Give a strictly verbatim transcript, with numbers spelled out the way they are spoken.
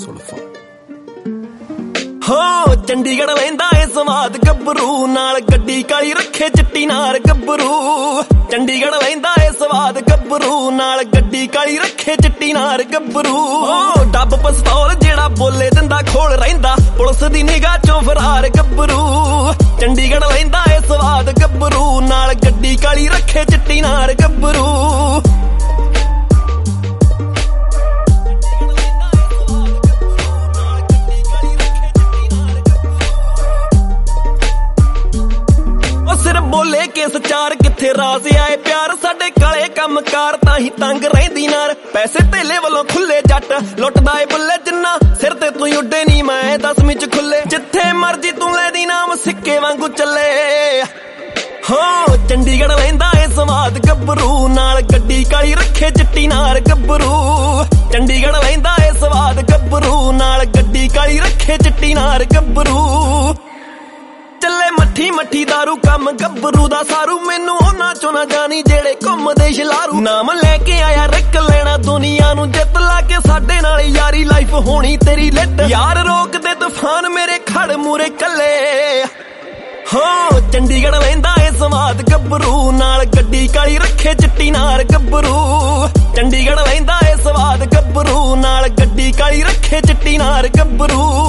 ਸੁਲਫਾ ਹੋ ਚੰਡੀਗੜ੍ਹ ਲੈਂਦਾ ਏ ਸਵਾਦ ਗੱਭਰੂ ਨਾਲ ਗੱਡੀ ਕਾਲੀ ਰੱਖੇ ਚਿੱਟੀ ਨਾਰ ਗੱਭਰੂ ਚੰਡੀਗੜ੍ਹ ਲੈਂਦਾ ਏ ਸਵਾਦ ਗੱਭਰੂ ਨਾਲ ਗੱਡੀ ਕਾਲੀ ਰੱਖੇ ਚਿੱਟੀ ਨਾਰ ਗੱਭਰੂ ਹੋ ਡੱਬ ਪਿਸਤੌਲ ਜਿਹੜਾ ਬੋਲੇ ਦਿੰਦਾ ਖੋਲ ਰਹਿੰਦਾ ਪੁਲਿਸ ਦੀ ਨਿਗਾਹ ਚੋਂ ਫਰਾਰ ਗੱਭਰੂ ਚੰਡੀਗੜ੍ਹ ਲੈਂਦਾ ਏ ਸਵਾਦ ਗੱਭਰੂ ਨਾਲ ਗੱਡੀ ਕਾਲੀ ਰੱਖੇ ਚਿੱਟੀ ਨਾਰ ਗੱਭਰੂ ਬੋਲੇ ਕੇ ਸਚਾਰ ਕਿੱਥੇ ਰਾਜ਼ ਆਏ ਪਿਆਰ ਸਾਡੇ ਕਾਲੇ ਕੰਮਕਾਰ ਤਾਂ ਹੀ ਤੰਗ ਰਹਿੰਦੀ ਨਾਰ ਪੈਸੇ ਧੇਲੇ ਵੱਲੋਂ ਖੁੱਲੇ ਜੱਟ ਲੁੱਟਦਾ ਏ ਬੁੱਲੇ ਜਿੰਨਾ ਸਿਰ ਤੇ ਤੂੰ ਉੱਡੇ ਨਹੀਂ ਮੈਂ ਦਸਵੀਂ ਚ ਖੁੱਲੇ ਜਿੱਥੇ ਮਰਜੀ ਤੂੰ ਲੈ ਦੀ ਨਾਮ ਸਿੱਕੇ ਵਾਂਗੂ ਚੱਲੇ ਹੋ ਚੰਡੀਗੜ੍ਹ ਲੈਂਦਾ ਏ ਸਵਾਦ ਗੱਭਰੂ ਨਾਲ ਗੱਡੀ ਕਾਲੀ ਰੱਖੇ ਚਿੱਟੀ ਨਾਰ ਗੱਭਰੂ ਚੰਡੀਗੜ੍ਹ ਲੈਂਦਾ ਏ ਸਵਾਦ ਗੱਭਰੂ ਨਾਲ ਗੱਡੀ ਕਾਲੀ ਰੱਖੇ ਚਿੱਟੀ ਨਾਰ ਗੱਭਰੂ ਚੱਲੇ ਮੱਠੀ ਮੱਠੀ ਦਾਰੂ ਕੰਮ ਗੱਭਰੂ ਦਾ ਸਾਰੂ ਮੈਨੂੰ ਉਹਨਾਂ ਚੋਂ ਨਾ ਜਾਣੀ ਜਿਹੜੇ ਘੁੰਮਦੇ ਸ਼ਲਾਰੂ ਨਾਮ ਲੈ ਕੇ ਆਇਆ ਰਿਕ ਲੈਣਾ ਦੁਨੀਆ ਨੂੰ ਜਿੱਤ ਲਾ ਕੇ ਸਾਡੇ ਨਾਲ ਯਾਰੀ ਲਾਈਫ ਹੋਣੀ ਤੇਰੀ ਲਿੱਟ ਯਾਰ ਰੋਕਦੇ ਤੂਫਾਨ ਮੇਰੇ ਖੜ ਮੂਰੇ ਕੱਲੇ ਹੋ ਚੰਡੀਗੜ੍ਹ ਲੈਂਦਾ ਏ ਸਵਾਦ ਗੱਭਰੂ ਨਾਲ ਗੱਡੀ ਕਾਲੀ ਰੱਖੇ ਚਿੱਟੀ ਨਾਰ ਗੱਭਰੂ ਚੰਡੀਗੜ੍ਹ ਲੈਂਦਾ ਏ ਸਵਾਦ ਗੱਭਰੂ ਨਾਲ ਗੱਡੀ ਕਾਲੀ ਰੱਖੇ ਚਿੱਟੀ ਨਾਰ ਗੱਭਰੂ